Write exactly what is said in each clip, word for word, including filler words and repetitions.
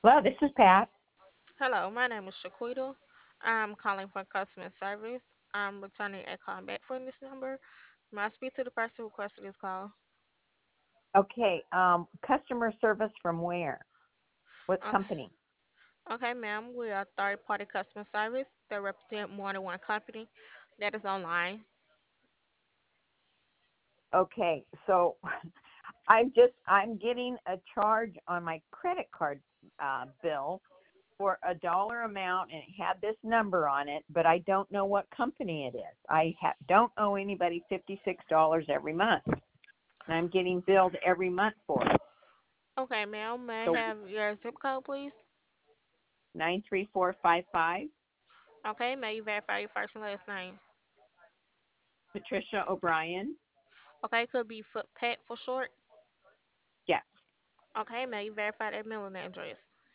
Hello, this is Pat. Hello, my name is Shaquita. I'm calling for customer service. I'm returning a call back from this number. May I speak to the person who requested this call? Okay, um, customer service from where? What Okay, company? okay, ma'am. We are third party customer service that represent more than one company that is online. Okay, so I'm just I'm getting a charge on my credit card uh, bill for a dollar amount, and it had this number on it, but I don't know what company it is. I ha- don't owe anybody fifty-six dollars every month, and I'm getting billed every month for it. Okay, ma'am. May I So have your zip code, please? nine three four five five, Okay, may you verify your first and last name? Patricia O'Brien. Okay, could be foot pet for short. Yes, Okay, may you verify that mailing address?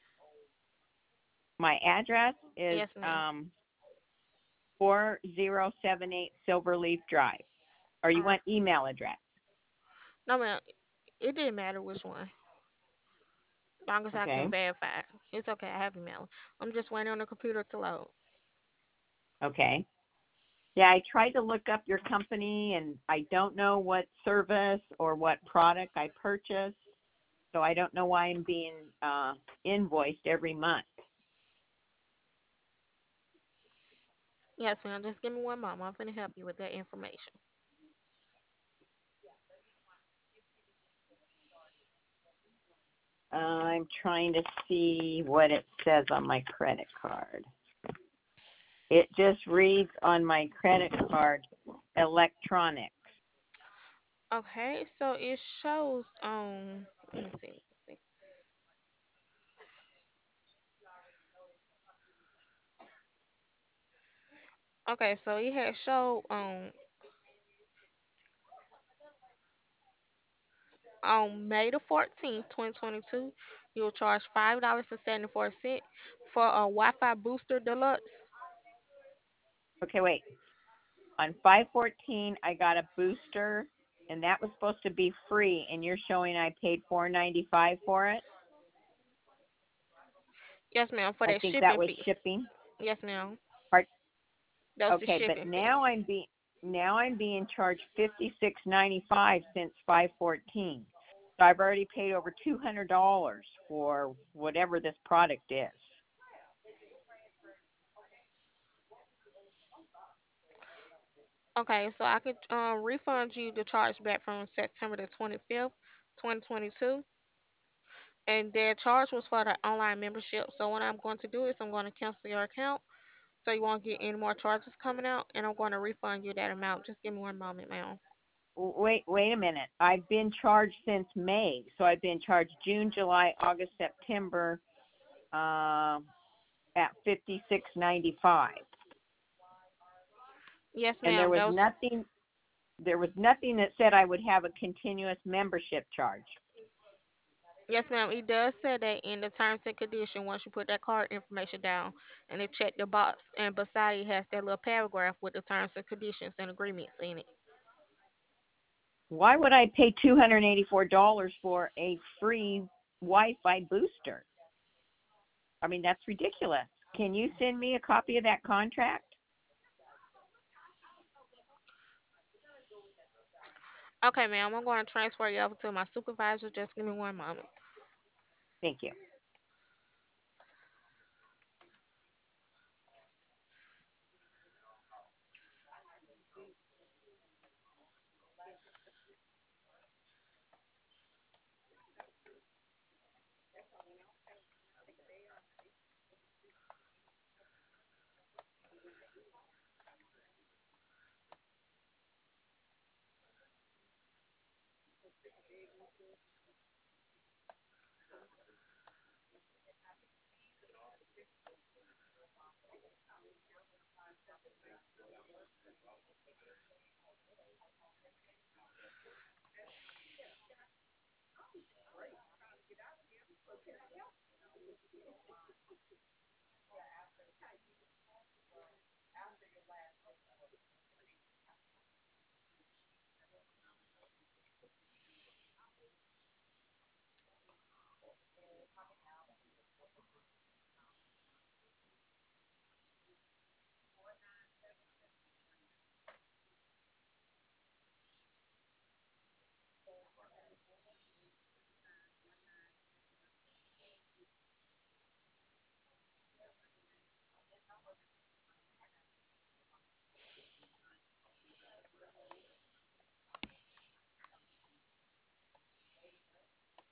my address is Yes, ma'am. um four zero seven eight Silverleaf Drive. Or All you right. want email address? No, ma'am. It didn't matter which one. Long as I Okay. can verify. It's okay. I have email. I'm just waiting on the computer to load. Okay. Yeah, I tried to look up your company and I don't know what service or what product I purchased. So I don't know why I'm being uh, invoiced every month. Yes, ma'am. Just give me one moment. I'm going to help you with that information. Uh, I'm trying to see what it says on my credit card. It just reads on my credit card electronics. Okay, so it shows um let me see. Let me see. Okay, so it had showed um on May the fourteenth, twenty twenty two, you'll charge five dollars and seventy four cent for a Wi Fi booster deluxe. Okay, wait. On five fourteen, I got a booster, and that was supposed to be free, and you're showing I paid four ninety five for it. Yes, ma'am, for I that think that shipping was fee. shipping. Yes, ma'am. Part That was the okay, but shipping fee. now I'm being now I'm being charged fifty six ninety five since five fourteen. So I've already paid over two hundred dollars for whatever this product is. Okay, so I could um refund you the charge back from September the twenty fifth, twenty twenty two. And their charge was for the online membership. So what I'm going to do is I'm going to cancel your account so you won't get any more charges coming out, and I'm going to refund you that amount. Just give me one moment, ma'am. Wait, wait a minute. I've been charged since May, so I've been charged June, July, August, September, um, at fifty six ninety five, Yes, and there ma'am. was Those. nothing there was nothing that said I would have a continuous membership charge. Yes, ma'am. It does say that in the terms and condition once you put that card information down, and it check the box, and beside it has that little paragraph with the terms and conditions and agreements in it. Why would I pay two hundred eighty-four dollars for a free Wi-Fi booster? I mean, that's ridiculous. Can you send me a copy of that contract? Okay, ma'am. I'm going to transfer you over to my supervisor. Just give me one moment. Thank you.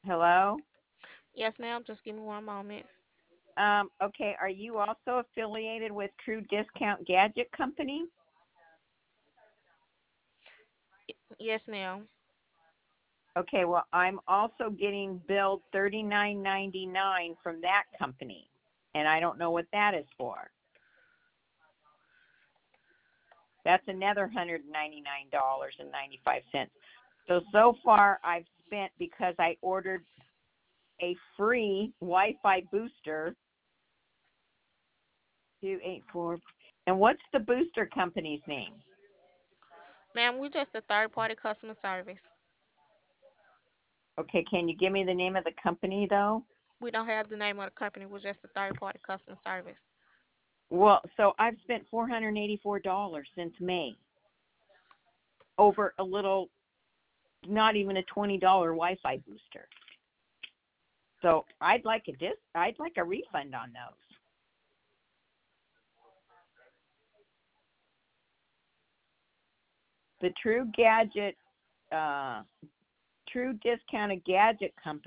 Hello? Yes, ma'am. Just give me one moment. Um, okay, are you also affiliated with True Discount Gadget Company? Yes, ma'am. Okay, well, I'm also getting billed thirty-nine ninety-nine from that company, and I don't know what that is for. That's another one hundred ninety-nine dollars and ninety-five cents. So, so far I've spent, because I ordered a free Wi-Fi booster, two eight four. And what's the booster company's name? Ma'am, we're just a third party customer service. Okay, can you give me the name of the company, though? We don't have the name of the company. We're just a third party customer service. Well, so I've spent four hundred eighty-four dollars since May over a little, not even a twenty dollars Wi-Fi booster. So I'd like a dis- I'd like a refund on those. The True Gadget, uh, True Discounted Gadget Company